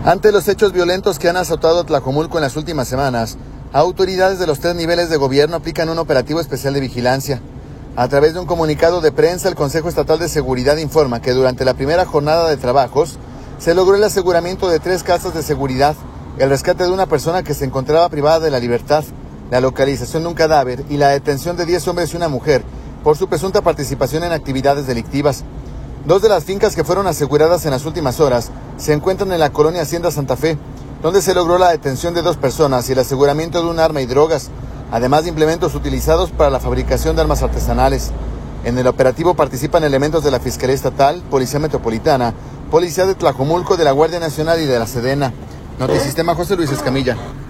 Ante los hechos violentos que han azotado Tlajomulco en las últimas semanas, autoridades de los 3 niveles de gobierno aplican un operativo especial de vigilancia. A través de un comunicado de prensa, el Consejo Estatal de Seguridad informa que durante la primera jornada de trabajos se logró el aseguramiento de 3 casas de seguridad, el rescate de una persona que se encontraba privada de la libertad, la localización de un cadáver y la detención de 10 hombres y una mujer por su presunta participación en actividades delictivas. 2 de las fincas que fueron aseguradas en las últimas horas se encuentran en la colonia Hacienda Santa Fe, donde se logró la detención de 2 personas y el aseguramiento de un arma y drogas, además de implementos utilizados para la fabricación de armas artesanales. En el operativo participan elementos de la Fiscalía Estatal, Policía Metropolitana, Policía de Tlajomulco, de la Guardia Nacional y de la Sedena. Notisistema, José Luis Escamilla.